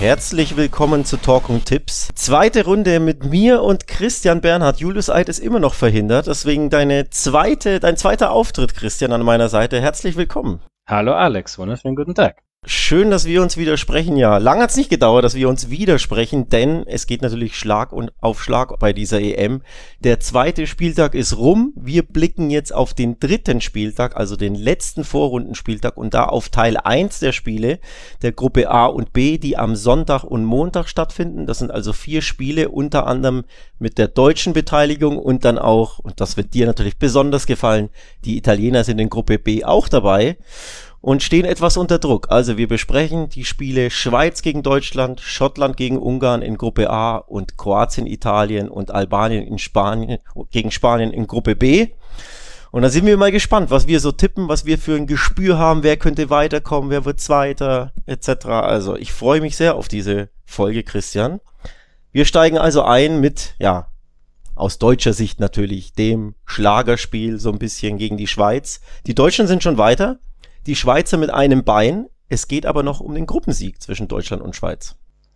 Herzlich willkommen zu Talk und Tipps. Zweite Runde mit mir und Christian Bernhard. Julius Eid ist immer noch verhindert, deswegen dein zweiter Auftritt, Christian, an meiner Seite. Herzlich willkommen. Hallo Alex, wunderschönen guten Tag. Schön, dass wir uns wieder sprechen. Ja, lang hat es nicht gedauert, dass wir uns wieder sprechen, denn es geht natürlich Schlag auf Schlag bei dieser EM. Der zweite Spieltag ist rum. Wir blicken jetzt auf den dritten Spieltag, also den letzten Vorrundenspieltag und da auf Teil 1 der Spiele der Gruppe A und B, die am Sonntag und Montag stattfinden. Das sind also 4 Spiele, unter anderem mit der deutschen Beteiligung und dann auch, und das wird dir natürlich besonders gefallen, die Italiener sind in Gruppe B auch dabei und stehen etwas unter Druck. Also wir besprechen die Spiele Schweiz gegen Deutschland, Schottland gegen Ungarn in Gruppe A und Kroatien, Italien und Albanien gegen Spanien in Gruppe B. Und da sind wir mal gespannt, was wir so tippen, was wir für ein Gespür haben, wer könnte weiterkommen, wer wird Zweiter, etc. Also ich freue mich sehr auf diese Folge, Christian. Wir steigen also ein mit, ja, aus deutscher Sicht natürlich, dem Schlagerspiel so ein bisschen gegen die Schweiz. Die Deutschen sind schon weiter. Die Schweizer mit einem Bein. Es geht aber noch um den Gruppensieg zwischen Deutschland und Schweiz.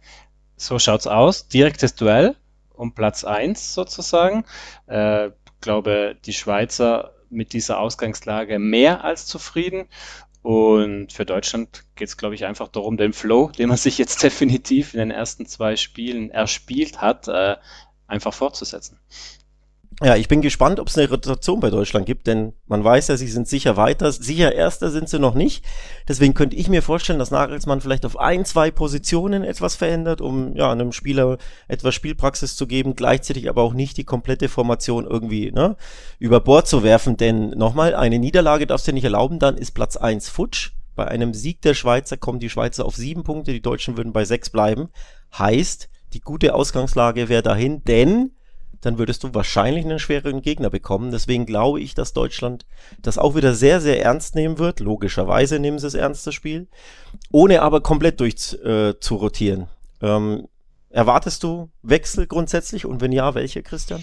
So schaut's aus. Direktes Duell um Platz 1 sozusagen. Ich glaube, die Schweizer mit dieser Ausgangslage mehr als zufrieden. Und für Deutschland geht es, glaube ich, einfach darum, den Flow, den man sich jetzt definitiv in den ersten 2 Spielen erspielt hat, einfach fortzusetzen. Ja, ich bin gespannt, ob es eine Rotation bei Deutschland gibt, denn man weiß ja, sie sind sicher weiter. Sicher Erster sind sie noch nicht. Deswegen könnte ich mir vorstellen, dass Nagelsmann vielleicht auf 1, 2 Positionen etwas verändert, um ja einem Spieler etwas Spielpraxis zu geben, gleichzeitig aber auch nicht die komplette Formation irgendwie über Bord zu werfen. Denn nochmal, eine Niederlage darfst du nicht erlauben, dann ist Platz 1 futsch. Bei einem Sieg der Schweizer kommen die Schweizer auf 7 Punkte, die Deutschen würden bei 6 bleiben. Heißt, die gute Ausgangslage wäre dahin, denn dann würdest du wahrscheinlich einen schwereren Gegner bekommen. Deswegen glaube ich, dass Deutschland das auch wieder sehr, sehr ernst nehmen wird. Logischerweise nehmen sie es ernst, das Spiel. Ohne aber komplett zu rotieren. Erwartest du Wechsel grundsätzlich? Und wenn ja, welche, Christian?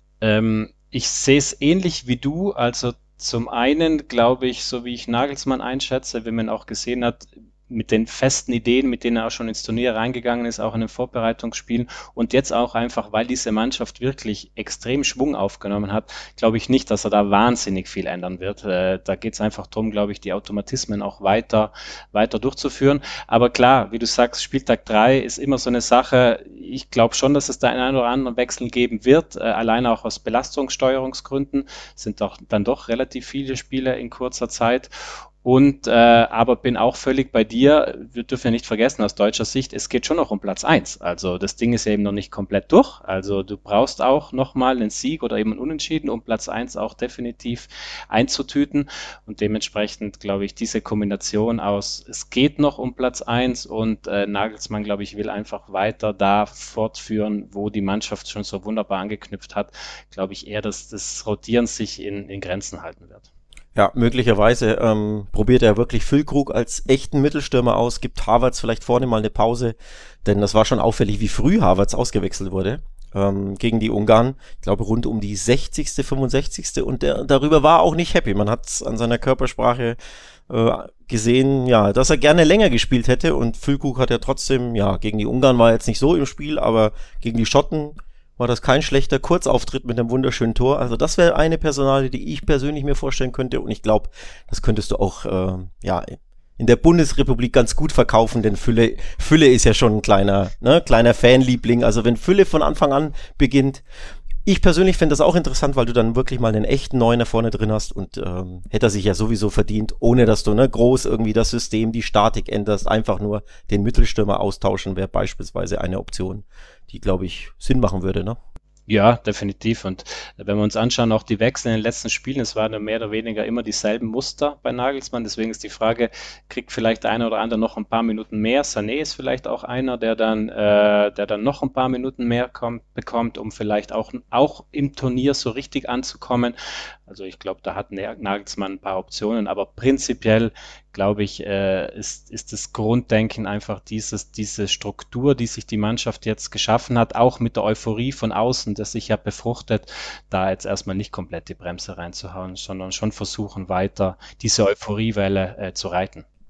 Ich sehe es ähnlich wie du. Also zum einen glaube ich, so wie ich Nagelsmann einschätze, wie man auch gesehen hat, mit den festen Ideen, mit denen er auch schon ins Turnier reingegangen ist, auch in den Vorbereitungsspielen und jetzt auch einfach, weil diese Mannschaft wirklich extrem Schwung aufgenommen hat, glaube ich nicht, dass er da wahnsinnig viel ändern wird. Da geht es einfach darum, glaube ich, die Automatismen auch weiter durchzuführen. Aber klar, wie du sagst, Spieltag 3 ist immer so eine Sache. Ich glaube schon, dass es da einen oder anderen Wechsel geben wird, alleine auch aus Belastungssteuerungsgründen. Sind dann doch relativ viele Spiele in kurzer Zeit. Und aber bin auch völlig bei dir. Wir dürfen ja nicht vergessen, aus deutscher Sicht, es geht schon noch um Platz 1. Also das Ding ist ja eben noch nicht komplett durch. Also du brauchst auch nochmal einen Sieg oder eben einen Unentschieden, um Platz 1 auch definitiv einzutüten. Und dementsprechend glaube ich, diese Kombination aus, es geht noch um Platz 1 und Nagelsmann, glaube ich, will einfach weiter da fortführen, wo die Mannschaft schon so wunderbar angeknüpft hat, glaube ich eher, dass das Rotieren sich in Grenzen halten wird. Ja, möglicherweise probiert er wirklich Füllkrug als echten Mittelstürmer aus, gibt Havertz vielleicht vorne mal eine Pause, denn das war schon auffällig, wie früh Havertz ausgewechselt wurde gegen die Ungarn. Ich glaube rund um die 60., 65. Und darüber war auch nicht happy. Man hat es an seiner Körpersprache gesehen, ja, dass er gerne länger gespielt hätte und Füllkrug hat ja trotzdem, ja, gegen die Ungarn war jetzt nicht so im Spiel, aber gegen die Schotten war das kein schlechter Kurzauftritt mit einem wunderschönen Tor. Also das wäre eine Personalie, die ich persönlich mir vorstellen könnte. Und ich glaube, das könntest du auch in der Bundesrepublik ganz gut verkaufen, denn Fülle ist ja schon ein kleiner Fanliebling. Also wenn Fülle von Anfang an beginnt, ich persönlich fände das auch interessant, weil du dann wirklich mal einen echten Neuner vorne drin hast und hätte er sich ja sowieso verdient, ohne dass du groß irgendwie das System, die Statik änderst, einfach nur den Mittelstürmer austauschen wäre beispielsweise eine Option, die, glaube ich, Sinn machen würde, ne? Ja, definitiv. Und wenn wir uns anschauen, auch die Wechsel in den letzten Spielen, es waren ja mehr oder weniger immer dieselben Muster bei Nagelsmann. Deswegen ist die Frage, kriegt vielleicht einer oder andere noch ein paar Minuten mehr? Sané ist vielleicht auch einer, der dann noch ein paar Minuten mehr bekommt, um vielleicht auch im Turnier so richtig anzukommen. Also ich glaube, da hat Nagelsmann ein paar Optionen, aber prinzipiell glaube ich, ist das Grunddenken einfach diese Struktur, die sich die Mannschaft jetzt geschaffen hat, auch mit der Euphorie von außen, das sich ja befruchtet, da jetzt erstmal nicht komplett die Bremse reinzuhauen, sondern schon versuchen, weiter diese Euphoriewelle zu reiten.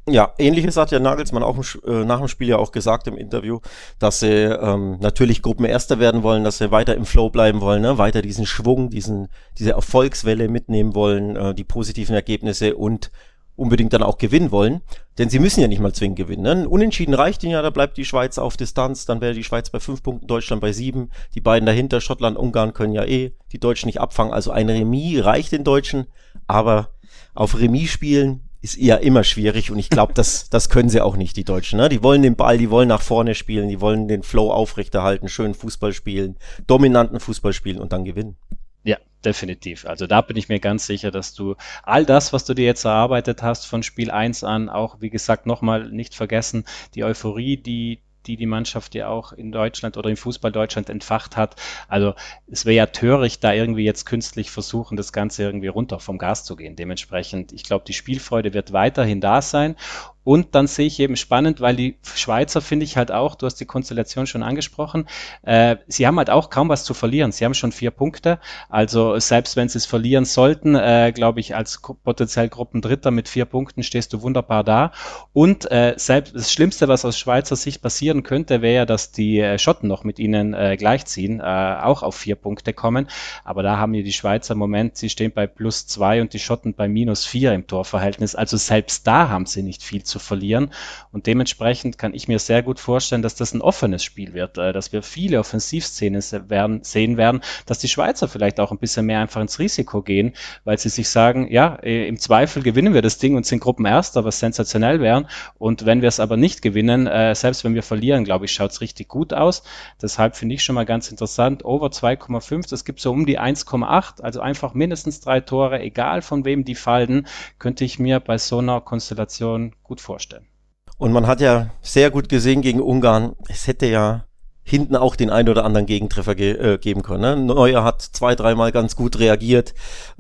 Ja, Ähnliches hat ja Nagelsmann auch nach dem Spiel ja auch gesagt im Interview, dass sie natürlich Gruppenerster werden wollen, dass sie weiter im Flow bleiben wollen, ne? Weiter diesen Schwung, diese Erfolgswelle mitnehmen wollen, die positiven Ergebnisse und unbedingt dann auch gewinnen wollen. Denn sie müssen ja nicht mal zwingend gewinnen. Ne? Ein Unentschieden reicht ihnen ja, da bleibt die Schweiz auf Distanz, dann wäre die Schweiz bei 5 Punkten, Deutschland bei 7. Die beiden dahinter, Schottland, Ungarn, können ja die Deutschen nicht abfangen. Also ein Remis reicht den Deutschen, aber auf Remis spielen ist eher immer schwierig und ich glaube, das können sie auch nicht, die Deutschen. Ne? Die wollen den Ball, die wollen nach vorne spielen, die wollen den Flow aufrechterhalten, schönen Fußball spielen, dominanten Fußball spielen und dann gewinnen. Ja, definitiv. Also da bin ich mir ganz sicher, dass du all das, was du dir jetzt erarbeitet hast von Spiel 1 an, auch wie gesagt nochmal nicht vergessen, die Euphorie, die Mannschaft ja auch in Deutschland oder im Fußball Deutschland entfacht hat. Also es wäre ja töricht, da irgendwie jetzt künstlich versuchen, das Ganze irgendwie runter vom Gas zu gehen. Dementsprechend, ich glaube, die Spielfreude wird weiterhin da sein. Und dann sehe ich eben spannend, weil die Schweizer finde ich halt auch, du hast die Konstellation schon angesprochen, sie haben halt auch kaum was zu verlieren. Sie haben schon 4 Punkte. Also selbst wenn sie es verlieren sollten, glaube ich, als potenziell Gruppendritter mit 4 Punkten stehst du wunderbar da. Und selbst das Schlimmste, was aus Schweizer Sicht passieren könnte, wäre ja, dass die Schotten noch mit ihnen gleichziehen, auch auf 4 Punkte kommen. Aber da haben ja die Schweizer im Moment, sie stehen bei +2 und die Schotten bei -4 im Torverhältnis. Also selbst da haben sie nicht viel zu verlieren. Und dementsprechend kann ich mir sehr gut vorstellen, dass das ein offenes Spiel wird, dass wir viele Offensivszenen sehen werden, dass die Schweizer vielleicht auch ein bisschen mehr einfach ins Risiko gehen, weil sie sich sagen, ja, im Zweifel gewinnen wir das Ding und sind Gruppenerster, was sensationell wäre. Und wenn wir es aber nicht gewinnen, selbst wenn wir verlieren, glaube ich, schaut es richtig gut aus. Deshalb finde ich schon mal ganz interessant, over 2,5, das gibt so um die 1,8, also einfach mindestens 3 Tore, egal von wem die fallen, könnte ich mir bei so einer Konstellation gut vorstellen. Und man hat ja sehr gut gesehen gegen Ungarn, es hätte ja hinten auch den ein oder anderen Gegentreffer geben können. Ne? Neuer hat 2, 3 Mal ganz gut reagiert,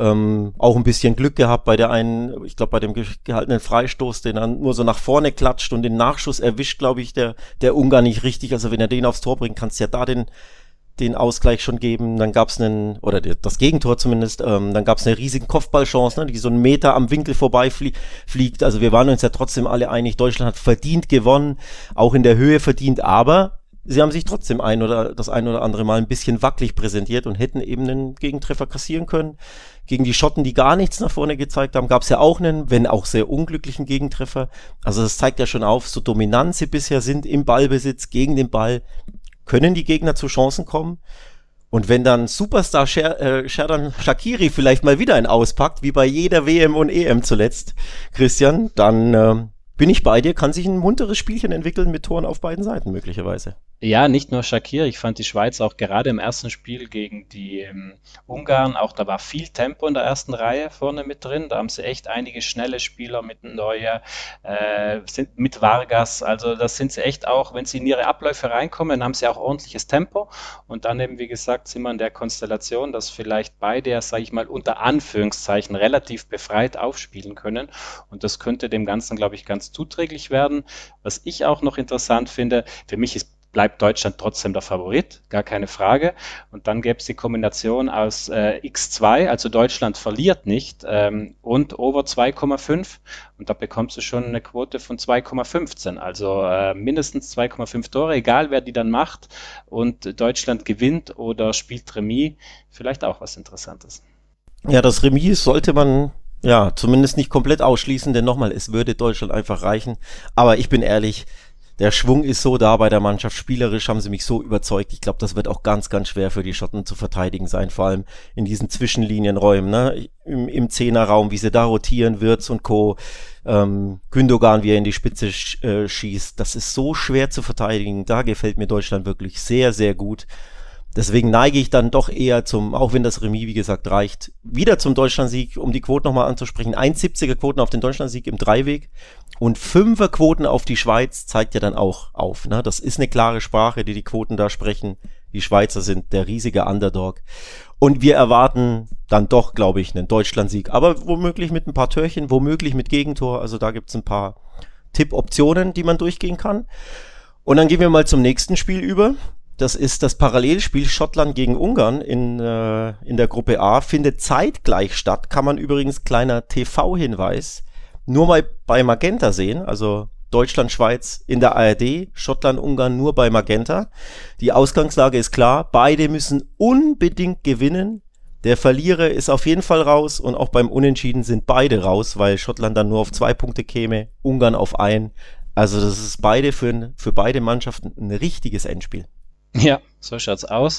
auch ein bisschen Glück gehabt bei der einen, ich glaube bei dem gehaltenen Freistoß, den er nur so nach vorne klatscht und den Nachschuss erwischt, glaube ich, der Ungarn nicht richtig. Also wenn er den aufs Tor bringt, kannst du ja da den Ausgleich schon geben. Dann gab es oder das Gegentor zumindest, dann gab es eine riesige Kopfballchance, ne, die so einen Meter am Winkel vorbei fliegt. Also wir waren uns ja trotzdem alle einig, Deutschland hat verdient gewonnen, auch in der Höhe verdient, aber sie haben sich trotzdem das ein oder andere Mal ein bisschen wackelig präsentiert und hätten eben einen Gegentreffer kassieren können. Gegen die Schotten, die gar nichts nach vorne gezeigt haben, gab es ja auch einen, wenn auch sehr unglücklichen Gegentreffer. Also das zeigt ja schon auf, so dominant sie bisher sind im Ballbesitz gegen den Ball, können die Gegner zu Chancen kommen. Und wenn dann Superstar Xherdan Shaqiri vielleicht mal wieder einen auspackt, wie bei jeder WM und EM zuletzt, Christian, dann bin ich bei dir, kann sich ein munteres Spielchen entwickeln mit Toren auf beiden Seiten möglicherweise. Ja, nicht nur Shaqiri, ich fand die Schweiz auch gerade im ersten Spiel gegen die Ungarn, auch da war viel Tempo in der ersten Reihe vorne mit drin, da haben sie echt einige schnelle Spieler mit Neuer, sind mit Vargas, also das sind sie echt auch, wenn sie in ihre Abläufe reinkommen, haben sie auch ordentliches Tempo und dann eben, wie gesagt, sind wir in der Konstellation, dass vielleicht beide, sage ich mal, unter Anführungszeichen relativ befreit aufspielen können und das könnte dem Ganzen, glaube ich, ganz zuträglich werden. Was ich auch noch interessant finde, für mich bleibt Deutschland trotzdem der Favorit, gar keine Frage. Und dann gäbe es die Kombination aus x2, also Deutschland verliert nicht, und over 2,5. Und da bekommst du schon eine Quote von 2,15. Also mindestens 2,5 Tore, egal wer die dann macht. Und Deutschland gewinnt oder spielt Remis. Vielleicht auch was Interessantes. Ja, das Remis sollte man ja zumindest nicht komplett ausschließen, denn nochmal, es würde Deutschland einfach reichen. Aber ich bin ehrlich, der Schwung ist so da bei der Mannschaft. Spielerisch haben sie mich so überzeugt. Ich glaube, das wird auch ganz, ganz schwer für die Schotten zu verteidigen sein. Vor allem in diesen Zwischenlinienräumen, ne? Im Zehnerraum, wie sie da rotieren, Wirtz und Co. Gündogan, wie er in die Spitze schießt. Das ist so schwer zu verteidigen. Da gefällt mir Deutschland wirklich sehr, sehr gut. Deswegen neige ich dann doch eher auch wenn das Remis, wie gesagt, reicht, wieder zum Deutschlandsieg, um die Quote nochmal anzusprechen. 1,70er Quoten auf den Deutschlandsieg im Dreiweg und 5er Quoten auf die Schweiz zeigt ja dann auch auf. Ne? Das ist eine klare Sprache, die Quoten da sprechen. Die Schweizer sind der riesige Underdog. Und wir erwarten dann doch, glaube ich, einen Deutschlandsieg. Aber womöglich mit ein paar Törchen, womöglich mit Gegentor. Also da gibt's ein paar Tippoptionen, die man durchgehen kann. Und dann gehen wir mal zum nächsten Spiel über. Das ist das Parallelspiel Schottland gegen Ungarn in der Gruppe A. Findet zeitgleich statt. Kann man übrigens, kleiner TV-Hinweis, nur mal bei Magenta sehen, also Deutschland, Schweiz in der ARD, Schottland, Ungarn nur bei Magenta. Die Ausgangslage ist klar, beide müssen unbedingt gewinnen. Der Verlierer ist auf jeden Fall raus und auch beim Unentschieden sind beide raus, weil Schottland dann nur auf 2 Punkte käme, Ungarn auf 1. Also das ist für beide Mannschaften ein richtiges Endspiel. Ja, so schaut's aus.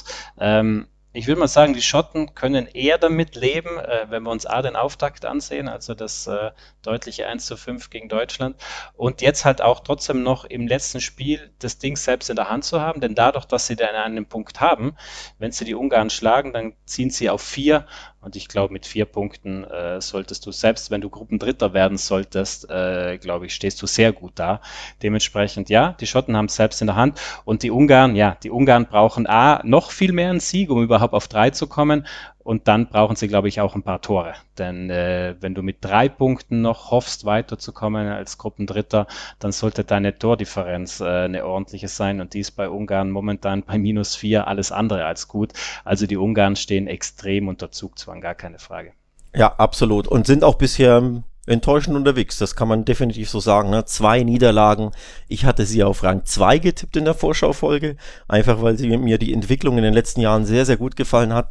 Ich würde mal sagen, die Schotten können eher damit leben, wenn wir uns den Auftakt ansehen, also das deutliche 1:5 gegen Deutschland. Und jetzt halt auch trotzdem noch im letzten Spiel das Ding selbst in der Hand zu haben, denn dadurch, dass sie dann einen Punkt haben, wenn sie die Ungarn schlagen, dann ziehen sie auf 4. Und ich glaube, mit 4 Punkten solltest du, selbst wenn du Gruppendritter werden solltest, glaube ich, stehst du sehr gut da. Dementsprechend, ja, die Schotten haben es selbst in der Hand. Und die Ungarn brauchen noch viel mehr einen Sieg, um überhaupt auf 3 zu kommen. Und dann brauchen sie, glaube ich, auch ein paar Tore. Denn wenn du mit 3 Punkten noch hoffst, weiterzukommen als Gruppendritter, dann sollte deine Tordifferenz eine ordentliche sein. Und die ist bei Ungarn momentan bei -4 alles andere als gut. Also die Ungarn stehen extrem unter Zugzwang, gar keine Frage. Ja, absolut. Und sind auch bisher enttäuschend unterwegs, das kann man definitiv so sagen. Ne? 2 Niederlagen. Ich hatte sie auf Rang 2 getippt in der Vorschaufolge, einfach weil mir die Entwicklung in den letzten Jahren sehr, sehr gut gefallen hat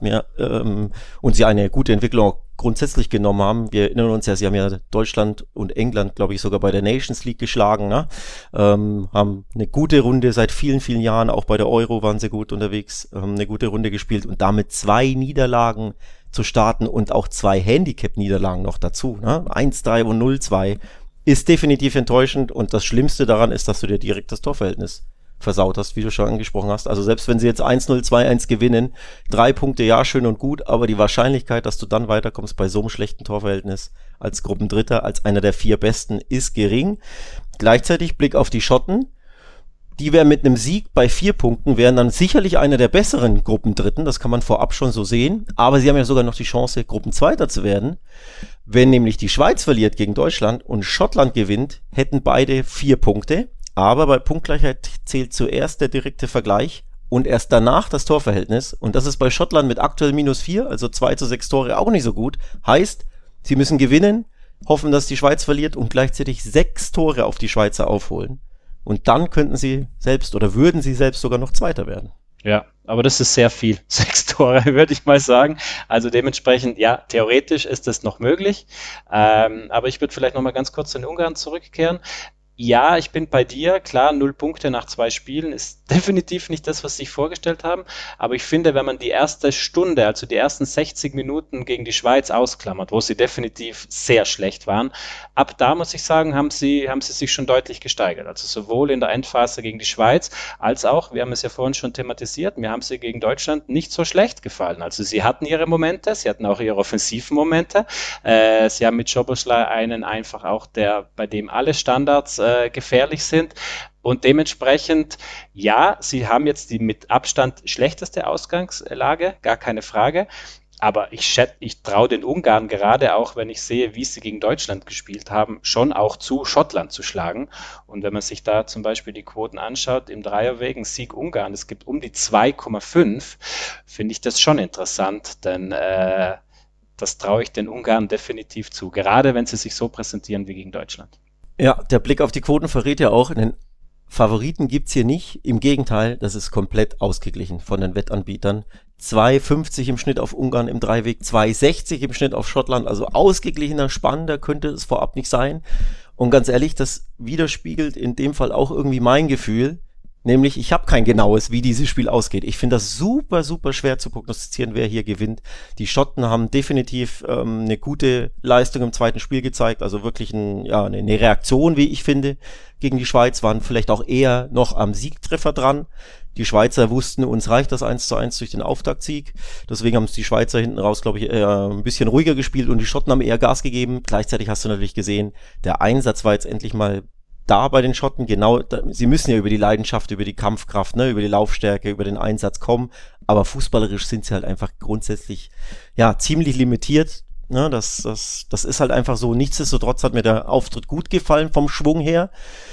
und sie eine gute Entwicklung auch grundsätzlich genommen haben. Wir erinnern uns ja, sie haben ja Deutschland und England, glaube ich, sogar bei der Nations League geschlagen. Ne? Haben eine gute Runde seit vielen, vielen Jahren, auch bei der Euro waren sie gut unterwegs, haben eine gute Runde gespielt und damit 2 Niederlagen zu starten und auch 2 Handicap-Niederlagen noch dazu. Ne? 1-3 und 0-2 ist definitiv enttäuschend und das Schlimmste daran ist, dass du dir direkt das Torverhältnis versaut hast, wie du schon angesprochen hast. Also selbst wenn sie jetzt 1-0, 2-1 gewinnen, 3 Punkte, ja, schön und gut, aber die Wahrscheinlichkeit, dass du dann weiterkommst bei so einem schlechten Torverhältnis als Gruppendritter, als einer der 4 Besten, ist gering. Gleichzeitig Blick auf die Schotten. Die wären mit einem Sieg bei 4 Punkten, wären dann sicherlich einer der besseren Gruppendritten, das kann man vorab schon so sehen, aber sie haben ja sogar noch die Chance, Gruppenzweiter zu werden. Wenn nämlich die Schweiz verliert gegen Deutschland und Schottland gewinnt, hätten beide 4 Punkte, aber bei Punktgleichheit zählt zuerst der direkte Vergleich und erst danach das Torverhältnis und das ist bei Schottland mit aktuell -4, also 2:6 Tore auch nicht so gut, heißt, sie müssen gewinnen, hoffen, dass die Schweiz verliert und gleichzeitig 6 Tore auf die Schweizer aufholen. Und dann könnten sie selbst oder würden sie selbst sogar noch Zweiter werden. Ja, aber das ist sehr viel. 6 Tore, würde ich mal sagen. Also dementsprechend, ja, theoretisch ist das noch möglich. Aber ich würde vielleicht noch mal ganz kurz zu den Ungarn zurückkehren. Ja, ich bin bei dir. Klar, 0 Punkte nach 2 Spielen ist definitiv nicht das, was sie sich vorgestellt haben. Aber ich finde, wenn man die erste Stunde, also die ersten 60 Minuten gegen die Schweiz ausklammert, wo sie definitiv sehr schlecht waren, ab da muss ich sagen, haben sie sich schon deutlich gesteigert. Also sowohl in der Endphase gegen die Schweiz, als auch, wir haben es ja vorhin schon thematisiert, mir haben sie gegen Deutschland nicht so schlecht gefallen. Also sie hatten ihre Momente, sie hatten auch ihre offensiven Momente. Sie haben mit Szoboszlai einen einfach auch, bei dem alle Standards gefährlich sind und dementsprechend, ja, sie haben jetzt die mit Abstand schlechteste Ausgangslage, gar keine Frage, aber ich traue den Ungarn gerade auch, wenn ich sehe, wie sie gegen Deutschland gespielt haben, schon auch zu, Schottland zu schlagen und wenn man sich da zum Beispiel die Quoten anschaut, im Dreierweg ein Sieg Ungarn, es gibt um die 2,5, finde ich das schon interessant, denn das traue ich den Ungarn definitiv zu, gerade wenn sie sich so präsentieren wie gegen Deutschland. Ja, der Blick auf die Quoten verrät ja auch, den Favoriten gibt's hier nicht. Im Gegenteil, das ist komplett ausgeglichen von den Wettanbietern. 2,50 im Schnitt auf Ungarn im Dreiweg, 2,60 im Schnitt auf Schottland. Also ausgeglichener, spannender könnte es vorab nicht sein. Und ganz ehrlich, das widerspiegelt in dem Fall auch irgendwie mein Gefühl. Nämlich, ich habe kein genaues, wie dieses Spiel ausgeht. Ich finde das super, super schwer zu prognostizieren, wer hier gewinnt. Die Schotten haben definitiv eine gute Leistung im zweiten Spiel gezeigt. Also wirklich eine Reaktion, wie ich finde, gegen die Schweiz. Waren vielleicht auch eher noch am Siegtreffer dran. Die Schweizer wussten, uns reicht das 1:1 durch den Auftaktsieg. Deswegen haben es die Schweizer hinten raus, glaube ich, eher ein bisschen ruhiger gespielt und die Schotten haben eher Gas gegeben. Gleichzeitig hast du natürlich gesehen, der Einsatz war jetzt endlich mal da bei den Schotten, genau, sie müssen ja über die Leidenschaft, über die Kampfkraft, ne, über die Laufstärke, über den Einsatz kommen, aber fußballerisch sind sie halt einfach grundsätzlich, ja, ziemlich limitiert, ne, das ist halt einfach so. Nichtsdestotrotz hat mir der Auftritt gut gefallen vom Schwung her.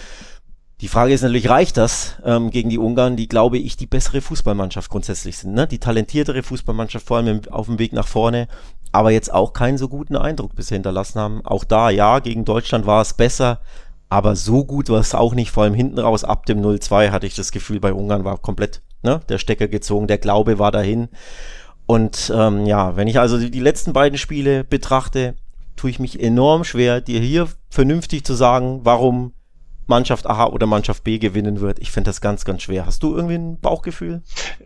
Die Frage ist natürlich, reicht das gegen die Ungarn, die, glaube ich, die bessere Fußballmannschaft grundsätzlich sind, ne? Die talentiertere Fußballmannschaft, vor allem auf dem Weg nach vorne. aber jetzt auch keinen so guten Eindruck bisher hinterlassen haben. Auch da, ja, gegen Deutschland war es besser, aber so gut war es auch nicht. Vor allem hinten raus, ab dem 0-2 hatte ich das Gefühl, bei Ungarn war komplett der Stecker gezogen, der Glaube war dahin. Und wenn ich also die letzten beiden Spiele betrachte, tue ich mich enorm schwer, dir hier vernünftig zu sagen, warum Mannschaft A oder Mannschaft B gewinnen wird. Ich finde das ganz, ganz schwer. Hast du irgendwie ein Bauchgefühl?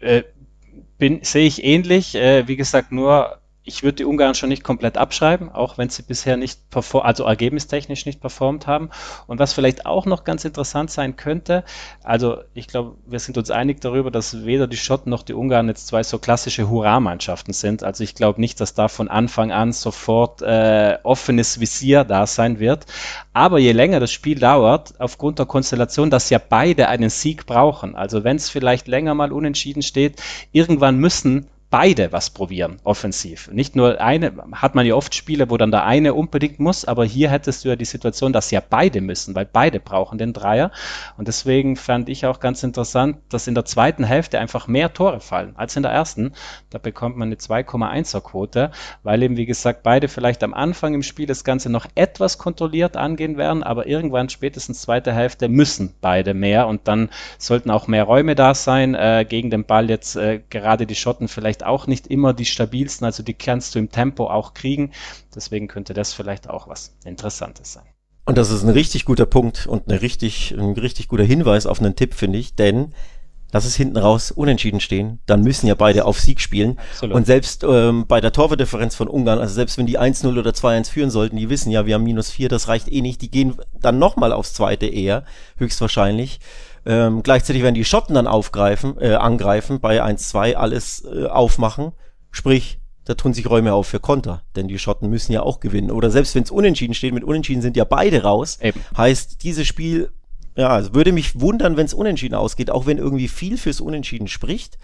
Sehe ich ähnlich. Wie gesagt, nur ich würde die Ungarn schon nicht komplett abschreiben, auch wenn sie bisher nicht also ergebnistechnisch nicht performt haben. Und was vielleicht auch noch ganz interessant sein könnte, also ich glaube, wir sind uns einig darüber, dass weder die Schotten noch die Ungarn jetzt zwei so klassische Hurra-Mannschaften sind. Also ich glaube nicht, dass da von Anfang an sofort offenes Visier da sein wird. Aber je länger das Spiel dauert, aufgrund der Konstellation, dass ja beide einen Sieg brauchen, also wenn es vielleicht länger mal unentschieden steht, irgendwann müssen beide was probieren, offensiv. Nicht nur eine, hat man ja oft Spiele, wo dann der eine unbedingt muss, aber hier hättest du ja die Situation, dass ja beide müssen, weil beide brauchen den Dreier. Und deswegen fand ich auch ganz interessant, dass in der zweiten Hälfte einfach mehr Tore fallen als in der ersten. Da bekommt man eine 2,1er Quote, weil eben, wie gesagt, beide vielleicht am Anfang im Spiel das Ganze noch etwas kontrolliert angehen werden, aber irgendwann spätestens zweite Hälfte müssen beide mehr und dann sollten auch mehr Räume da sein. Gegen den Ball jetzt gerade die Schotten vielleicht auch nicht immer die stabilsten, also die kannst du im Tempo auch kriegen. Deswegen könnte das vielleicht auch was Interessantes sein. Und das ist ein richtig guter Punkt und ein richtig guter Hinweis auf einen Tipp, finde ich, denn lass es hinten raus unentschieden stehen, dann müssen ja beide auf Sieg spielen. Absolut. Und selbst bei der Torwardifferenz von Ungarn, also selbst wenn die 1-0 oder 2-1 führen sollten, die wissen ja, wir haben -4, das reicht eh nicht, die gehen dann nochmal aufs zweite eher, höchstwahrscheinlich. Gleichzeitig werden die Schotten dann angreifen, bei 1-2 alles aufmachen, sprich, da tun sich Räume auf für Konter, denn die Schotten müssen ja auch gewinnen. Oder selbst wenn es unentschieden steht, mit Unentschieden sind ja beide raus, eben. Heißt, dieses Spiel, ja, also würde mich wundern, wenn es unentschieden ausgeht, auch wenn irgendwie viel fürs Unentschieden spricht.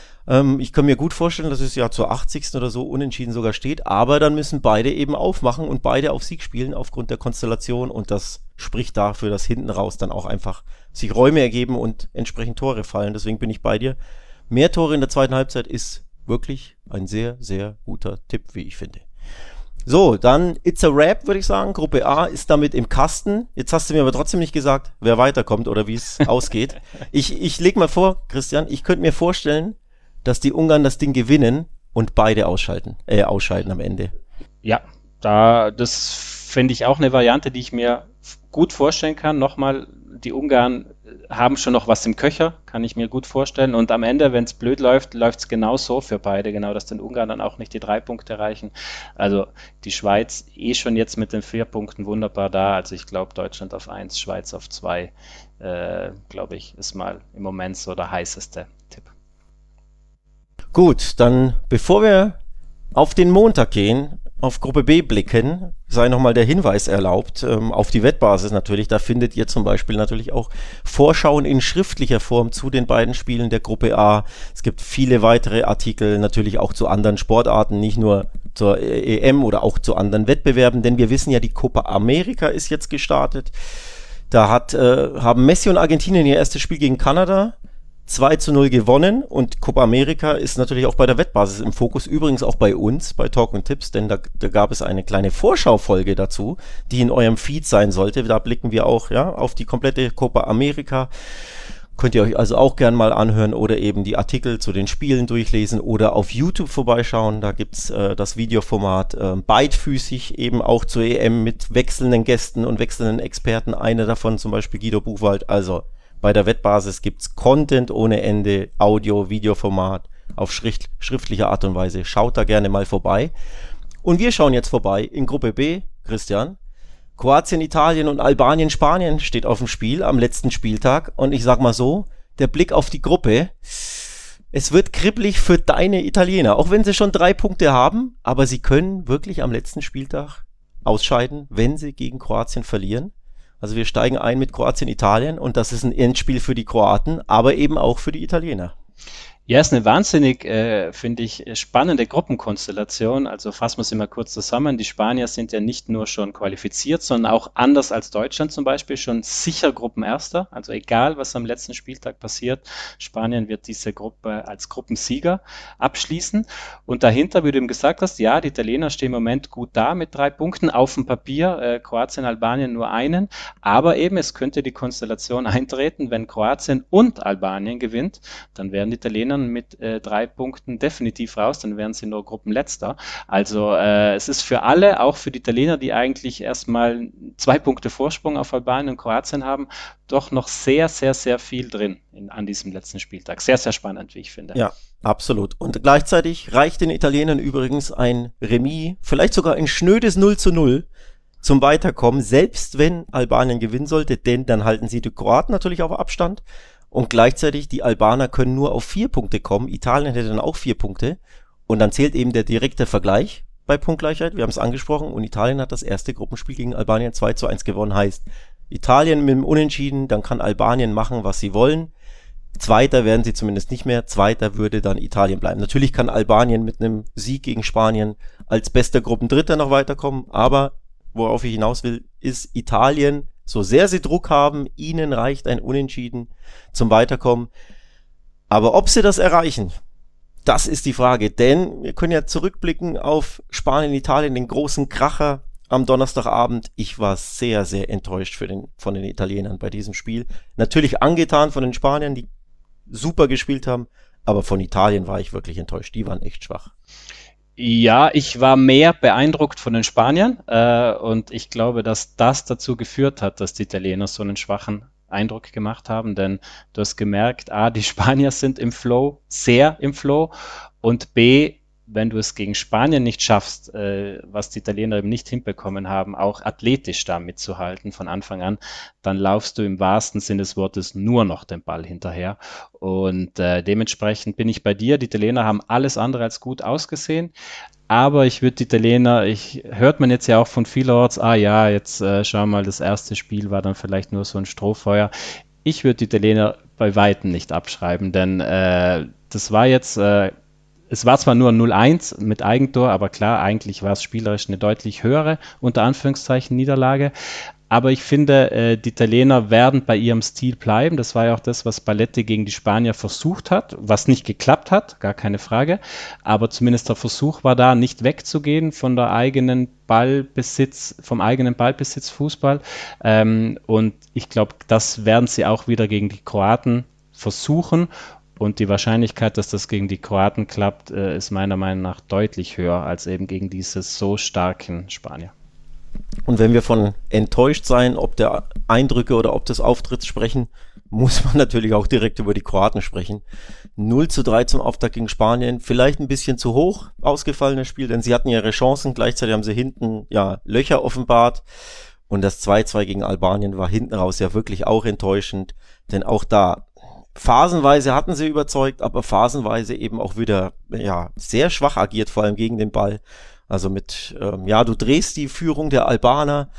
Ich kann mir gut vorstellen, dass es ja zur 80. oder so unentschieden sogar steht, aber dann müssen beide eben aufmachen und beide auf Sieg spielen aufgrund der Konstellation und das spricht dafür, dass hinten raus dann auch einfach sich Räume ergeben und entsprechend Tore fallen. Deswegen bin ich bei dir. Mehr Tore in der zweiten Halbzeit ist wirklich ein sehr, sehr guter Tipp, wie ich finde. So, dann It's a Wrap, würde ich sagen. Gruppe A ist damit im Kasten. Jetzt hast du mir aber trotzdem nicht gesagt, wer weiterkommt oder wie es ausgeht. Ich leg mal vor, Christian, ich könnte mir vorstellen, dass die Ungarn das Ding gewinnen und beide ausscheiden am Ende. Ja, das finde ich auch eine Variante, die ich mir gut vorstellen kann. Nochmal, die Ungarn haben schon noch was im Köcher, kann ich mir gut vorstellen. Und am Ende, wenn es blöd läuft, läuft es genau so für beide, genau, dass den Ungarn dann auch nicht die 3 Punkte reichen. Also die Schweiz schon jetzt mit den 4 Punkten wunderbar da. Also ich glaube, Deutschland auf 1, Schweiz auf 2, glaube ich, ist mal im Moment so der heißeste Tipp. Gut, dann bevor wir auf den Montag gehen, auf Gruppe B blicken, sei nochmal der Hinweis erlaubt, auf die Wettbasis natürlich, da findet ihr zum Beispiel natürlich auch Vorschauen in schriftlicher Form zu den beiden Spielen der Gruppe A. Es gibt viele weitere Artikel, natürlich auch zu anderen Sportarten, nicht nur zur EM oder auch zu anderen Wettbewerben, denn wir wissen ja, die Copa America ist jetzt gestartet. Da haben Messi und Argentinien ihr erstes Spiel gegen Kanada 2-0 gewonnen und Copa America ist natürlich auch bei der Wettbasis im Fokus, übrigens auch bei uns, bei Talk und Tipps, denn da gab es eine kleine Vorschaufolge dazu, die in eurem Feed sein sollte. Da blicken wir auch auf die komplette Copa America. Könnt ihr euch also auch gern mal anhören oder eben die Artikel zu den Spielen durchlesen oder auf YouTube vorbeischauen. Da gibt's das Videoformat beidfüßig, eben auch zur EM mit wechselnden Gästen und wechselnden Experten. Einer davon zum Beispiel Guido Buchwald, also bei der Wettbasis gibt's Content ohne Ende, Audio, Videoformat auf schriftliche Art und Weise. Schaut da gerne mal vorbei. Und wir schauen jetzt vorbei in Gruppe B, Christian. Kroatien, Italien und Albanien, Spanien steht auf dem Spiel am letzten Spieltag. Und ich sag mal so, der Blick auf die Gruppe, es wird kribbelig für deine Italiener. Auch wenn sie schon 3 Punkte haben, aber sie können wirklich am letzten Spieltag ausscheiden, wenn sie gegen Kroatien verlieren. Also wir steigen ein mit Kroatien, Italien und das ist ein Endspiel für die Kroaten, aber eben auch für die Italiener. Ja, ist eine wahnsinnig, finde ich, spannende Gruppenkonstellation. Also fassen wir es immer kurz zusammen. Die Spanier sind ja nicht nur schon qualifiziert, sondern auch anders als Deutschland zum Beispiel schon sicher Gruppenerster. Also egal, was am letzten Spieltag passiert, Spanien wird diese Gruppe als Gruppensieger abschließen. Und dahinter, wie du eben gesagt hast, ja, die Italiener stehen im Moment gut da mit 3 Punkten auf dem Papier, Kroatien, Albanien nur einen. Aber eben, es könnte die Konstellation eintreten, wenn Kroatien und Albanien gewinnt, dann wären die Italiener mit 3 Punkten definitiv raus, dann wären sie nur Gruppenletzter. Also es ist für alle, auch für die Italiener, die eigentlich erstmal 2 Punkte Vorsprung auf Albanien und Kroatien haben, doch noch sehr, sehr, sehr viel drin an diesem letzten Spieltag. Sehr, sehr spannend, wie ich finde. Ja, absolut. Und gleichzeitig reicht den Italienern übrigens ein Remis, vielleicht sogar ein schnödes 0:0 zum Weiterkommen, selbst wenn Albanien gewinnen sollte, denn dann halten sie die Kroaten natürlich auf Abstand. Und gleichzeitig, die Albaner können nur auf 4 Punkte kommen. Italien hätte dann auch 4 Punkte. Und dann zählt eben der direkte Vergleich bei Punktgleichheit. Wir haben es angesprochen. Und Italien hat das erste Gruppenspiel gegen Albanien 2:1 gewonnen. Heißt, Italien mit dem Unentschieden, dann kann Albanien machen, was sie wollen. Zweiter werden sie zumindest nicht mehr. Zweiter würde dann Italien bleiben. Natürlich kann Albanien mit einem Sieg gegen Spanien als bester Gruppendritter noch weiterkommen. Aber worauf ich hinaus will, ist Italien, so sehr sie Druck haben, ihnen reicht ein Unentschieden zum Weiterkommen. Aber ob sie das erreichen, das ist die Frage. Denn wir können ja zurückblicken auf Spanien, Italien, den großen Kracher am Donnerstagabend. Ich war sehr, sehr enttäuscht von den Italienern bei diesem Spiel. Natürlich angetan von den Spaniern, die super gespielt haben. Aber von Italien war ich wirklich enttäuscht. Die waren echt schwach. Ja, ich war mehr beeindruckt von den Spaniern und ich glaube, dass das dazu geführt hat, dass die Italiener so einen schwachen Eindruck gemacht haben, denn du hast gemerkt, A, die Spanier sind im Flow, sehr im Flow und B, wenn du es gegen Spanien nicht schaffst, was die Italiener eben nicht hinbekommen haben, auch athletisch da mitzuhalten von Anfang an, dann laufst du im wahrsten Sinne des Wortes nur noch den Ball hinterher. Und dementsprechend bin ich bei dir. Die Italiener haben alles andere als gut ausgesehen. Aber ich würde die Italiener, hört man jetzt ja auch von vielerorts, ah ja, jetzt schau mal, das erste Spiel war dann vielleicht nur so ein Strohfeuer. Ich würde die Italiener bei Weitem nicht abschreiben, denn das war jetzt es war zwar nur 0:1 mit Eigentor, aber klar, eigentlich war es spielerisch eine deutlich höhere, unter Anführungszeichen, Niederlage. Aber ich finde, die Italiener werden bei ihrem Stil bleiben. Das war ja auch das, was Balletti gegen die Spanier versucht hat, was nicht geklappt hat, gar keine Frage. Aber zumindest der Versuch war da, nicht wegzugehen von der eigenen Ballbesitz, vom eigenen Ballbesitz Fußball. Und ich glaube, das werden sie auch wieder gegen die Kroaten versuchen. Und die Wahrscheinlichkeit, dass das gegen die Kroaten klappt, ist meiner Meinung nach deutlich höher als eben gegen diese so starken Spanier. Und wenn wir von enttäuscht sein, ob der Eindrücke oder ob des Auftritts sprechen, muss man natürlich auch direkt über die Kroaten sprechen. 0:3 zum Auftakt gegen Spanien, vielleicht ein bisschen zu hoch ausgefallenes Spiel, denn sie hatten ihre Chancen, gleichzeitig haben sie hinten ja Löcher offenbart. Und das 2:2 gegen Albanien war hinten raus ja wirklich auch enttäuschend, denn auch da phasenweise hatten sie überzeugt, aber phasenweise eben auch wieder ja sehr schwach agiert, vor allem gegen den Ball. Also du drehst die Führung der Albaner,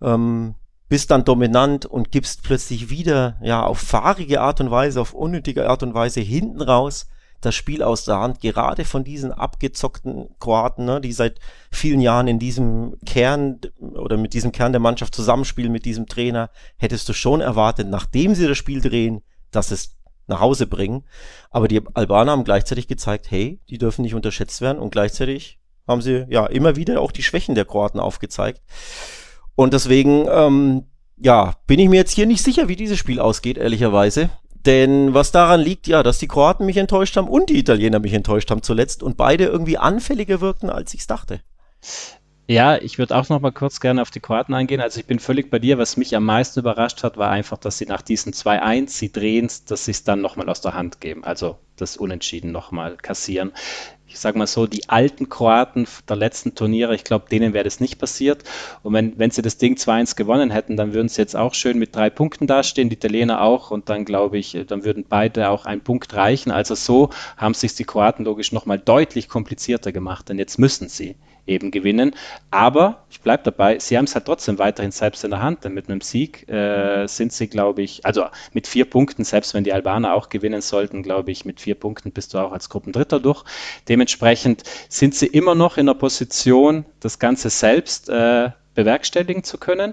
bist dann dominant und gibst plötzlich wieder ja auf fahrige Art und Weise, auf unnötige Art und Weise hinten raus das Spiel aus der Hand, gerade von diesen abgezockten Kroaten, ne, die seit vielen Jahren in diesem Kern oder mit diesem Kern der Mannschaft zusammenspielen, mit diesem Trainer, hättest du schon erwartet, nachdem sie das Spiel drehen, dass es nach Hause bringen. Aber die Albaner haben gleichzeitig gezeigt, hey, die dürfen nicht unterschätzt werden und gleichzeitig haben sie ja immer wieder auch die Schwächen der Kroaten aufgezeigt. Und deswegen, bin ich mir jetzt hier nicht sicher, wie dieses Spiel ausgeht, ehrlicherweise. Denn was daran liegt, ja, dass die Kroaten mich enttäuscht haben und die Italiener mich enttäuscht haben zuletzt und beide irgendwie anfälliger wirkten, als ich es dachte. Ja, ich würde auch noch mal kurz gerne auf die Kroaten eingehen. Also ich bin völlig bei dir. Was mich am meisten überrascht hat, war einfach, dass sie nach diesen 2:1, sie drehen, dass sie es dann noch mal aus der Hand geben. Also das Unentschieden noch mal kassieren. ich sage mal so, die alten Kroaten der letzten Turniere, ich glaube, denen wäre das nicht passiert. Und wenn sie das Ding 2-1 gewonnen hätten, dann würden sie jetzt auch schön mit 3 Punkten dastehen, die Italiener auch. Und dann glaube ich, dann würden beide auch ein Punkt reichen. Also so haben sich die Kroaten logisch nochmal deutlich komplizierter gemacht, denn jetzt müssen sie eben gewinnen. Aber ich bleibe dabei, sie haben es halt trotzdem weiterhin selbst in der Hand, denn mit einem Sieg sind sie, glaube ich, also mit 4 Punkten, selbst wenn die Albaner auch gewinnen sollten, glaube ich, mit 4 Punkten bist du auch als Gruppendritter durch. Dementsprechend sind sie immer noch in der Position, das Ganze selbst bewerkstelligen zu können.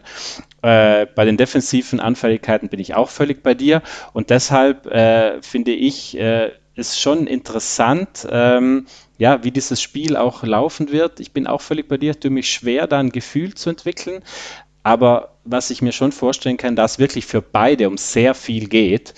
Bei den defensiven Anfälligkeiten bin ich auch völlig bei dir und deshalb finde ich, ist schon interessant, ja, wie dieses Spiel auch laufen wird. Ich bin auch völlig bei dir, tue mich schwer, da ein Gefühl zu entwickeln. Aber was ich mir schon vorstellen kann, dass wirklich für beide um sehr viel geht,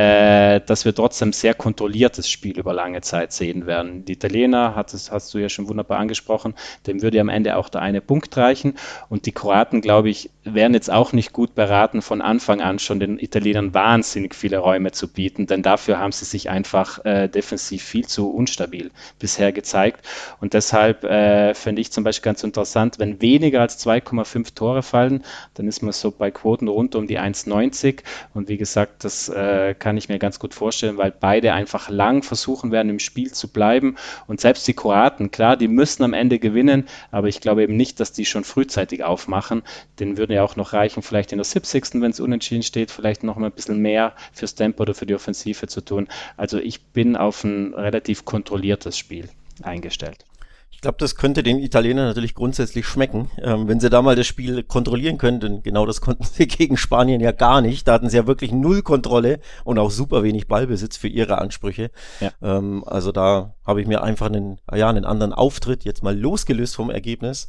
dass wir trotzdem sehr kontrolliertes Spiel über lange Zeit sehen werden. Die Italiener, hast du ja schon wunderbar angesprochen, dem würde am Ende auch der eine Punkt reichen. Und die Kroaten, glaube ich, wären jetzt auch nicht gut beraten, von Anfang an schon den Italienern wahnsinnig viele Räume zu bieten, denn dafür haben sie sich einfach defensiv viel zu unstabil bisher gezeigt. Und deshalb finde ich zum Beispiel ganz interessant, wenn weniger als 2,5 Tore fallen, dann ist man so bei Quoten rund um die 1,90 und wie gesagt, das kann ich mir ganz gut vorstellen, weil beide einfach lang versuchen werden, im Spiel zu bleiben und selbst die Kroaten, klar, die müssen am Ende gewinnen, aber ich glaube eben nicht, dass die schon frühzeitig aufmachen, denen würde ja auch noch reichen, vielleicht in der 70. wenn es unentschieden steht, vielleicht noch mal ein bisschen mehr fürs Tempo oder für die Offensive zu tun, also ich bin auf ein relativ kontrolliertes Spiel eingestellt. Ich glaube, das könnte den Italienern natürlich grundsätzlich schmecken, wenn sie da mal das Spiel kontrollieren können, denn genau das konnten sie gegen Spanien ja gar nicht. Da hatten sie ja wirklich null Kontrolle und auch super wenig Ballbesitz für ihre Ansprüche. Ja. Also da habe ich mir einfach einen anderen Auftritt, jetzt mal losgelöst vom Ergebnis,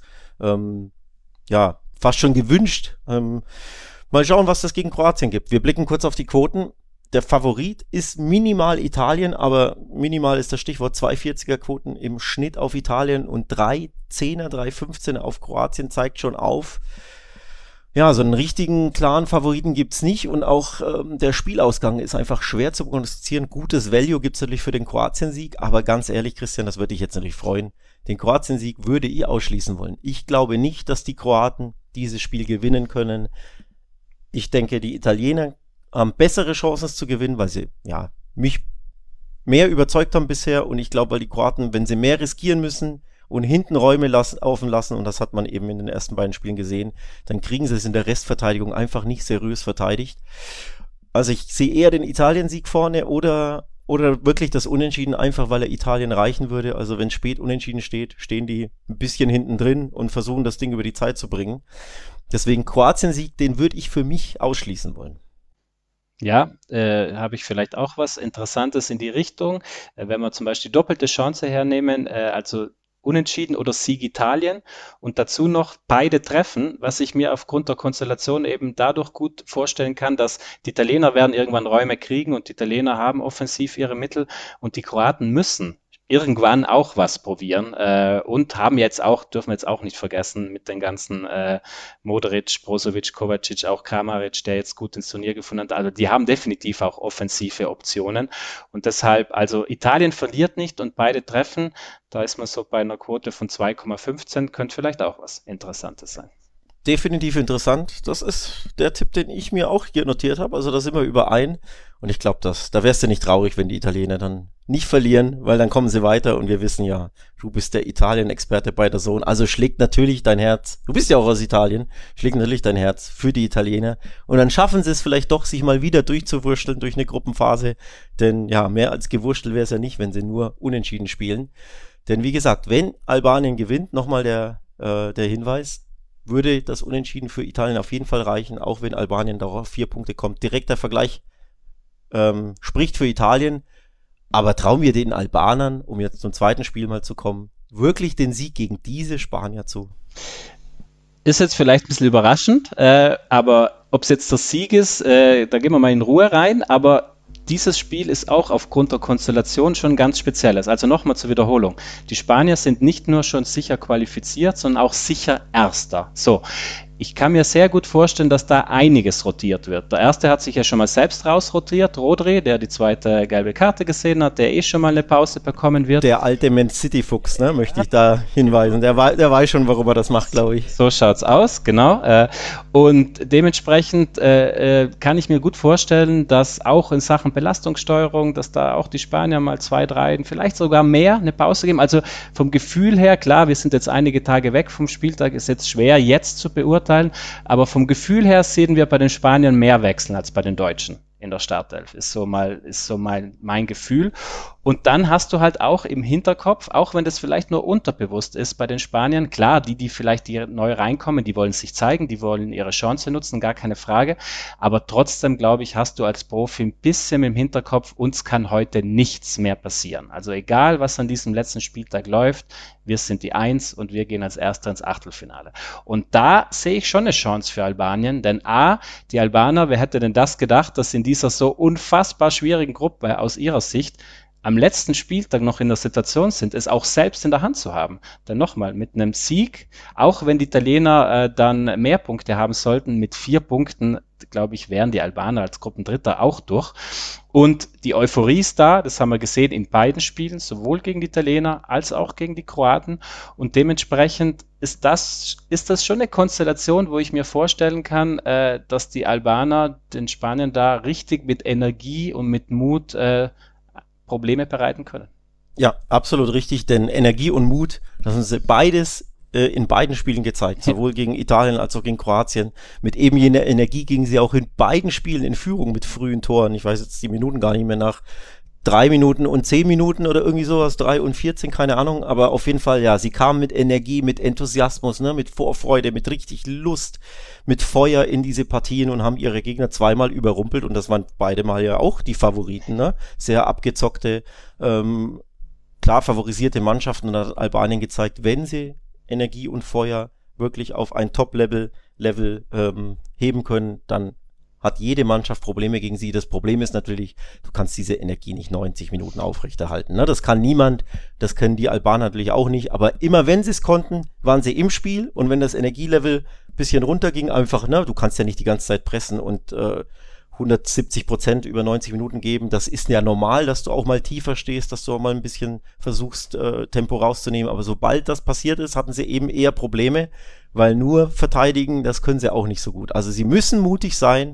fast schon gewünscht. Mal schauen, was das gegen Kroatien gibt. Wir blicken kurz auf die Quoten. Der Favorit ist minimal Italien, aber minimal ist das Stichwort, 2,40er Quoten im Schnitt auf Italien und 3,10er, 3,15er auf Kroatien zeigt schon auf. Ja, so einen richtigen, klaren Favoriten gibt's nicht und auch der Spielausgang ist einfach schwer zu prognostizieren. Gutes Value gibt's natürlich für den Kroatien-Sieg, aber ganz ehrlich, Christian, das würde dich jetzt natürlich freuen. Den Kroatien-Sieg würde ich ausschließen wollen. Ich glaube nicht, dass die Kroaten dieses Spiel gewinnen können. Ich denke, die Italiener haben bessere Chancen es zu gewinnen, weil sie mich mehr überzeugt haben bisher und ich glaube, weil die Kroaten, wenn sie mehr riskieren müssen und hinten Räume offen lassen und das hat man eben in den ersten beiden Spielen gesehen, dann kriegen sie es in der Restverteidigung einfach nicht seriös verteidigt. Also ich sehe eher den Italien-Sieg vorne oder wirklich das Unentschieden, einfach weil er Italien reichen würde. Also wenn spät Unentschieden steht, stehen die ein bisschen hinten drin und versuchen das Ding über die Zeit zu bringen. Deswegen Kroatien-Sieg, den würde ich für mich ausschließen wollen. Ja, habe ich vielleicht auch was Interessantes in die Richtung. Wenn wir zum Beispiel die doppelte Chance hernehmen, also Unentschieden oder Sieg Italien und dazu noch beide treffen, was ich mir aufgrund der Konstellation eben dadurch gut vorstellen kann, dass die Italiener werden irgendwann Räume kriegen und die Italiener haben offensiv ihre Mittel und die Kroaten müssen irgendwann auch was probieren und haben jetzt auch, dürfen wir jetzt auch nicht vergessen, mit den ganzen Modric, Brozovic, Kovacic, auch Kramaric, der jetzt gut ins Turnier gefunden hat. Also die haben definitiv auch offensive Optionen und deshalb, also Italien verliert nicht und beide treffen, da ist man so bei einer Quote von 2,15, könnte vielleicht auch was Interessantes sein. Definitiv interessant. Das ist der Tipp, den ich mir auch hier notiert habe. Also da sind wir überein. Und ich glaube, da wärst du nicht traurig, wenn die Italiener dann nicht verlieren, weil dann kommen sie weiter und wir wissen ja, du bist der Italien-Experte bei der Zone. Also schlägt natürlich dein Herz, du bist ja auch aus Italien, schlägt natürlich dein Herz für die Italiener. Und dann schaffen sie es vielleicht doch, sich mal wieder durchzuwursteln durch eine Gruppenphase. Denn ja, mehr als gewurstelt wäre es ja nicht, wenn sie nur unentschieden spielen. Denn wie gesagt, wenn Albanien gewinnt, nochmal der Hinweis, würde das Unentschieden für Italien auf jeden Fall reichen, auch wenn Albanien darauf 4 Punkte kommt. Direkter Vergleich spricht für Italien, aber trauen wir den Albanern, um jetzt zum zweiten Spiel mal zu kommen, wirklich den Sieg gegen diese Spanier zu? Ist jetzt vielleicht ein bisschen überraschend, aber ob es jetzt der Sieg ist, da gehen wir mal in Ruhe rein, aber dieses Spiel ist auch aufgrund der Konstellation schon ganz spezielles. Also nochmal zur Wiederholung. Die Spanier sind nicht nur schon sicher qualifiziert, sondern auch sicher Erster. So, Ich kann mir sehr gut vorstellen, dass da einiges rotiert wird. Der erste hat sich ja schon mal selbst rausrotiert, Rodri, der die zweite gelbe Karte gesehen hat, der schon mal eine Pause bekommen wird. Der alte Man City-Fuchs, ne, möchte ich da hinweisen. Der weiß schon, warum er das macht, glaube ich. So schaut's aus, genau. Und dementsprechend kann ich mir gut vorstellen, dass auch in Sachen Belastungssteuerung, dass da auch die Spanier mal 2, 3, vielleicht sogar mehr eine Pause geben. Also vom Gefühl her, klar, wir sind jetzt einige Tage weg vom Spieltag, ist jetzt schwer jetzt zu beurteilen, aber vom Gefühl her sehen wir bei den Spaniern mehr Wechseln als bei den Deutschen in der Startelf, ist so mein Gefühl. Und dann hast du halt auch im Hinterkopf, auch wenn das vielleicht nur unterbewusst ist bei den Spaniern, klar, die vielleicht neu reinkommen, die wollen sich zeigen, die wollen ihre Chance nutzen, gar keine Frage, aber trotzdem, glaube ich, hast du als Profi ein bisschen im Hinterkopf, uns kann heute nichts mehr passieren. Also egal, was an diesem letzten Spieltag läuft, wir sind die Eins und wir gehen als Erster ins Achtelfinale. Und da sehe ich schon eine Chance für Albanien, denn die Albaner, wer hätte denn das gedacht, dass in dieser so unfassbar schwierigen Gruppe aus ihrer Sicht am letzten Spieltag noch in der Situation sind, es auch selbst in der Hand zu haben. Denn nochmal, mit einem Sieg, auch wenn die Italiener dann mehr Punkte haben sollten, mit 4 Punkten, glaube ich, wären die Albaner als Gruppendritter auch durch. Und die Euphorie ist da, das haben wir gesehen in beiden Spielen, sowohl gegen die Italiener als auch gegen die Kroaten. Und dementsprechend ist das schon eine Konstellation, wo ich mir vorstellen kann, dass die Albaner den Spaniern da richtig mit Energie und mit Mut Probleme bereiten können. Ja, absolut richtig, denn Energie und Mut, das haben sie beides in beiden Spielen gezeigt, sowohl gegen Italien als auch gegen Kroatien. Mit eben jener Energie gingen sie auch in beiden Spielen in Führung mit frühen Toren. Ich weiß jetzt die Minuten gar nicht mehr, nach 3 Minuten und 10 Minuten oder irgendwie sowas, 3 und 14, keine Ahnung, aber auf jeden Fall, ja, sie kamen mit Energie, mit Enthusiasmus, ne, mit Vorfreude, mit richtig Lust, mit Feuer in diese Partien und haben ihre Gegner zweimal überrumpelt und das waren beide Mal ja auch die Favoriten, ne, sehr abgezockte, klar favorisierte Mannschaften und hat Albanien gezeigt, wenn sie Energie und Feuer wirklich auf ein Top-Level heben können, dann hat jede Mannschaft Probleme gegen sie. Das Problem ist natürlich, du kannst diese Energie nicht 90 Minuten aufrechterhalten. Ne? Das kann niemand, das können die Albaner natürlich auch nicht, aber immer wenn sie es konnten, waren sie im Spiel und wenn das Energielevel ein bisschen runterging, einfach, ne, du kannst ja nicht die ganze Zeit pressen und 170% über 90 Minuten geben, das ist ja normal, dass du auch mal tiefer stehst, dass du auch mal ein bisschen versuchst, Tempo rauszunehmen, aber sobald das passiert ist, hatten sie eben eher Probleme, weil nur verteidigen, das können sie auch nicht so gut. Also sie müssen mutig sein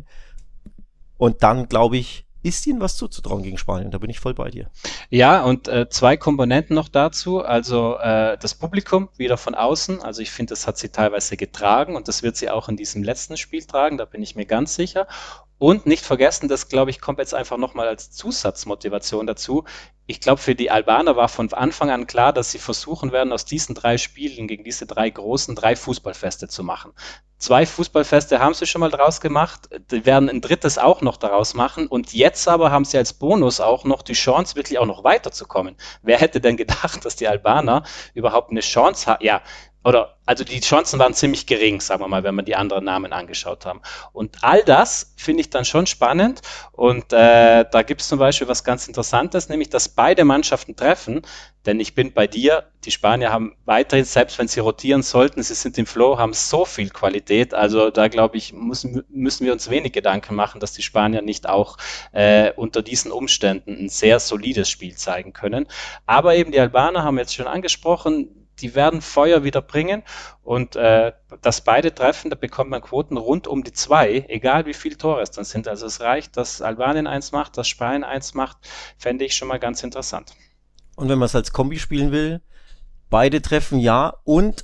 und dann, glaube ich, ist ihnen was zuzutrauen gegen Spanien, da bin ich voll bei dir. Ja, und 2 Komponenten noch dazu, also das Publikum wieder von außen, also ich finde, das hat sie teilweise getragen und das wird sie auch in diesem letzten Spiel tragen, da bin ich mir ganz sicher. Und nicht vergessen, das glaube ich kommt jetzt einfach nochmal als Zusatzmotivation dazu. Ich glaube, für die Albaner war von Anfang an klar, dass sie versuchen werden, aus diesen 3 Spielen gegen diese 3 großen 3 Fußballfeste zu machen. 2 Fußballfeste haben sie schon mal draus gemacht, die werden ein drittes auch noch daraus machen und jetzt aber haben sie als Bonus auch noch die Chance, wirklich auch noch weiterzukommen. Wer hätte denn gedacht, dass die Albaner überhaupt eine Chance haben? Ja, also die Chancen waren ziemlich gering, sagen wir mal, wenn wir die anderen Namen angeschaut haben. Und all das finde ich dann schon spannend. Und da gibt es zum Beispiel was ganz Interessantes, nämlich, dass beide Mannschaften treffen. Denn ich bin bei dir, die Spanier haben weiterhin, selbst wenn sie rotieren sollten, sie sind im Flow, haben so viel Qualität. Also da, glaube ich, müssen wir uns wenig Gedanken machen, dass die Spanier nicht auch unter diesen Umständen ein sehr solides Spiel zeigen können. Aber eben die Albaner haben wir jetzt schon angesprochen, die werden Feuer wieder bringen und dass beide treffen, da bekommt man Quoten rund um die 2, egal wie viele Tore es dann sind. Also es reicht, dass Albanien 1 macht, dass Spanien 1 macht, fände ich schon mal ganz interessant. Und wenn man es als Kombi spielen will, beide treffen ja und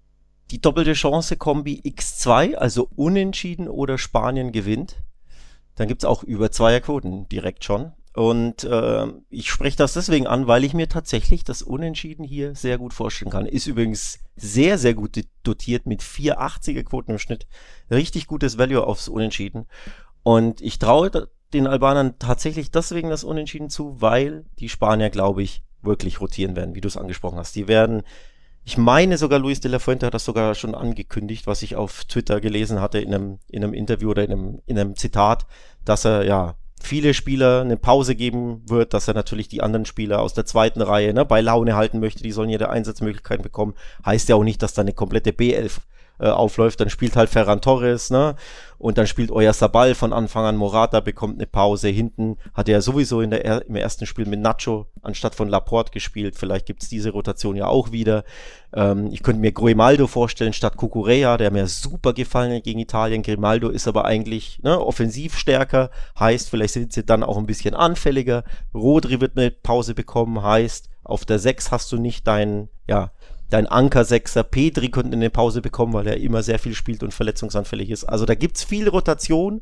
die doppelte Chance Kombi X2, also unentschieden oder Spanien gewinnt, dann gibt's auch über Zweierquoten direkt schon. Und ich spreche das deswegen an, weil ich mir tatsächlich das Unentschieden hier sehr gut vorstellen kann. Ist übrigens sehr, sehr gut dotiert mit 4,80er Quoten im Schnitt. Richtig gutes Value aufs Unentschieden. Und ich traue den Albanern tatsächlich deswegen das Unentschieden zu, weil die Spanier, glaube ich, wirklich rotieren werden, wie du es angesprochen hast. Die werden, ich meine sogar, Luis de la Fuente hat das sogar schon angekündigt, was ich auf Twitter gelesen hatte in einem Interview oder in einem Zitat, dass er ja viele Spieler eine Pause geben wird, dass er natürlich die anderen Spieler aus der zweiten Reihe bei Laune halten möchte, die sollen jede Einsatzmöglichkeiten bekommen. Heißt ja auch nicht, dass da eine komplette B11 aufläuft, dann spielt halt Ferran Torres, ne? Und dann spielt Oyarzabal von Anfang an, Morata bekommt eine Pause, hinten hat er ja sowieso im ersten Spiel mit Nacho anstatt von Laporte gespielt, vielleicht gibt's diese Rotation ja auch wieder. Ich könnte mir Grimaldo vorstellen statt Cucurella, der mir super gefallen hat gegen Italien. Grimaldo ist aber eigentlich offensiv stärker, heißt, vielleicht sind sie dann auch ein bisschen anfälliger. Rodri wird eine Pause bekommen, heißt, auf der 6 hast du nicht dein Anker-Sechser. Pedri könnte eine Pause bekommen, weil er immer sehr viel spielt und verletzungsanfällig ist. Also da gibt's viel Rotation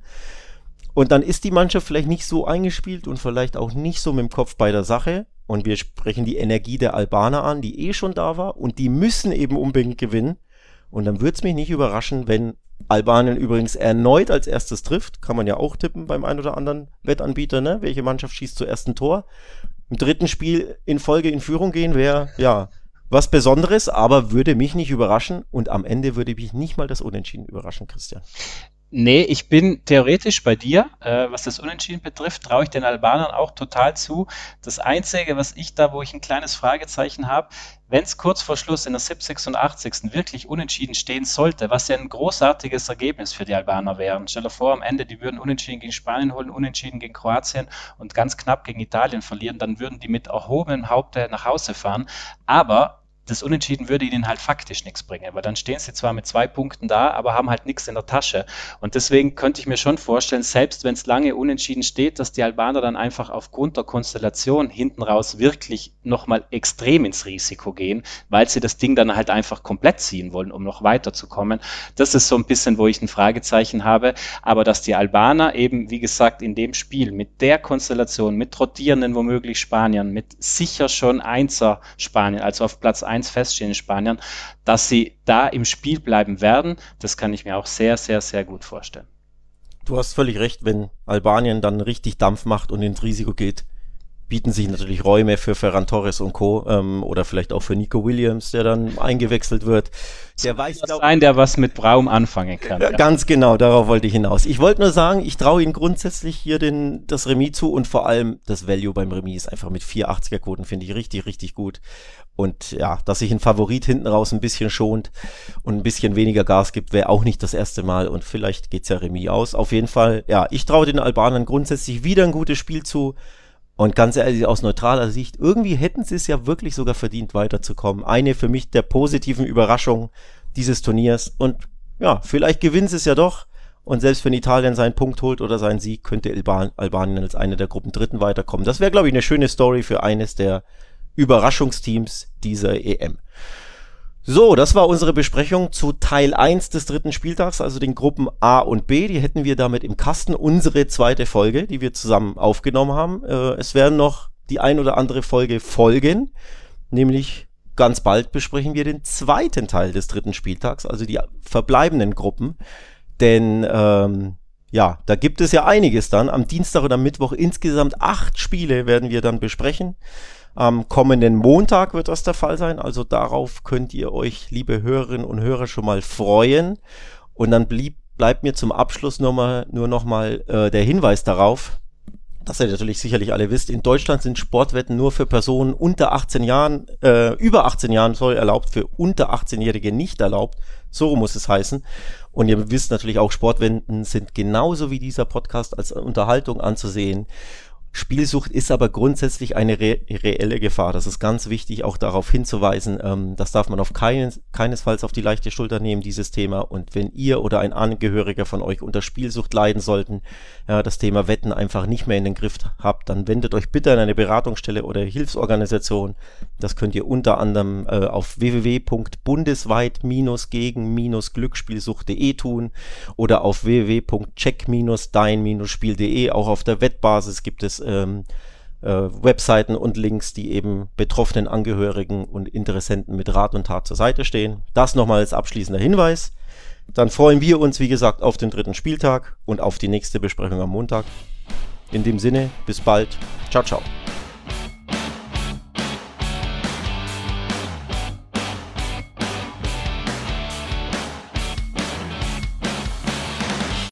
und dann ist die Mannschaft vielleicht nicht so eingespielt und vielleicht auch nicht so mit dem Kopf bei der Sache. Und wir sprechen die Energie der Albaner an, die schon da war und die müssen eben unbedingt gewinnen. Und dann würde es mich nicht überraschen, wenn Albanien übrigens erneut als erstes trifft. Kann man ja auch tippen beim ein oder anderen Wettanbieter, ne? Welche Mannschaft schießt zuerst ein Tor? Im dritten Spiel in Folge in Führung gehen wäre, ja, was Besonderes, aber würde mich nicht überraschen und am Ende würde mich nicht mal das Unentschieden überraschen, Christian. Nee, ich bin theoretisch bei dir. Was das Unentschieden betrifft, traue ich den Albanern auch total zu. Das Einzige, wo ich ein kleines Fragezeichen habe, wenn es kurz vor Schluss in der 70. und 80. wirklich unentschieden stehen sollte, was ja ein großartiges Ergebnis für die Albaner wäre. Stell dir vor, am Ende, die würden unentschieden gegen Spanien holen, unentschieden gegen Kroatien und ganz knapp gegen Italien verlieren, dann würden die mit erhobenem Haupte nach Hause fahren. Aber das Unentschieden würde ihnen halt faktisch nichts bringen, weil dann stehen sie zwar mit 2 Punkten da, aber haben halt nichts in der Tasche. Und deswegen könnte ich mir schon vorstellen, selbst wenn es lange unentschieden steht, dass die Albaner dann einfach aufgrund der Konstellation hinten raus wirklich nochmal extrem ins Risiko gehen, weil sie das Ding dann halt einfach komplett ziehen wollen, um noch weiterzukommen. Das ist so ein bisschen, wo ich ein Fragezeichen habe. Aber dass die Albaner eben, wie gesagt, in dem Spiel mit der Konstellation, mit rotierenden womöglich Spaniern, mit sicher schon Einser Spanien, also auf Platz 1 feststehenden Spaniern, dass sie da im Spiel bleiben werden, das kann ich mir auch sehr, sehr, sehr gut vorstellen. Du hast völlig recht, wenn Albanien dann richtig Dampf macht und ins Risiko geht, bieten sich natürlich Räume für Ferran Torres und Co. Oder vielleicht auch für Nico Williams, der dann eingewechselt wird. Der weiß, der was mit Braum anfangen kann. Ja. Ganz genau, darauf wollte ich hinaus. Ich wollte nur sagen, ich traue ihnen grundsätzlich hier das Remis zu und vor allem das Value beim Remis ist einfach mit 4,80er-Quoten, finde ich richtig, richtig gut. Und ja, dass sich ein Favorit hinten raus ein bisschen schont und ein bisschen weniger Gas gibt, wäre auch nicht das erste Mal und vielleicht geht's ja Remis aus. Auf jeden Fall, ja, ich traue den Albanern grundsätzlich wieder ein gutes Spiel zu. Und ganz ehrlich, aus neutraler Sicht, irgendwie hätten sie es ja wirklich sogar verdient, weiterzukommen. Eine für mich der positiven Überraschungen dieses Turniers. Und ja, vielleicht gewinnen sie es ja doch. Und selbst wenn Italien seinen Punkt holt oder seinen Sieg, könnte Albanien als eine der Gruppendritten weiterkommen. Das wäre, glaube ich, eine schöne Story für eines der Überraschungsteams dieser EM. So, das war unsere Besprechung zu Teil 1 des dritten Spieltags, also den Gruppen A und B. Die hätten wir damit im Kasten. Unsere zweite Folge, die wir zusammen aufgenommen haben. Es werden noch die ein oder andere Folge folgen, nämlich ganz bald besprechen wir den zweiten Teil des dritten Spieltags, also die verbleibenden Gruppen. Denn ja, da gibt es ja einiges dann. Am Dienstag und am Mittwoch insgesamt 8 Spiele werden wir dann besprechen. Am kommenden Montag wird das der Fall sein, also darauf könnt ihr euch, liebe Hörerinnen und Hörer, schon mal freuen. Und dann bleibt mir zum Abschluss nur noch mal der Hinweis darauf, dass ihr natürlich sicherlich alle wisst, in Deutschland sind Sportwetten nur für Personen unter 18 Jahren, über 18 Jahren erlaubt, für unter 18-Jährige nicht erlaubt. So muss es heißen. Und ihr wisst natürlich auch, Sportwetten sind genauso wie dieser Podcast als Unterhaltung anzusehen. Spielsucht ist aber grundsätzlich eine reelle Gefahr. Das ist ganz wichtig, auch darauf hinzuweisen. Das darf man auf keinesfalls auf die leichte Schulter nehmen, dieses Thema. Und wenn ihr oder ein Angehöriger von euch unter Spielsucht leiden sollten, das Thema Wetten einfach nicht mehr in den Griff habt, dann wendet euch bitte an eine Beratungsstelle oder Hilfsorganisation. Das könnt ihr unter anderem auf www.bundesweit-gegen-glücksspielsucht.de tun oder auf www.check-dein-spiel.de. Auch auf der Wettbasis gibt es Webseiten und Links, die eben betroffenen Angehörigen und Interessenten mit Rat und Tat zur Seite stehen. Das nochmal als abschließender Hinweis. Dann freuen wir uns, wie gesagt, auf den dritten Spieltag und auf die nächste Besprechung am Montag. In dem Sinne, bis bald. Ciao, ciao.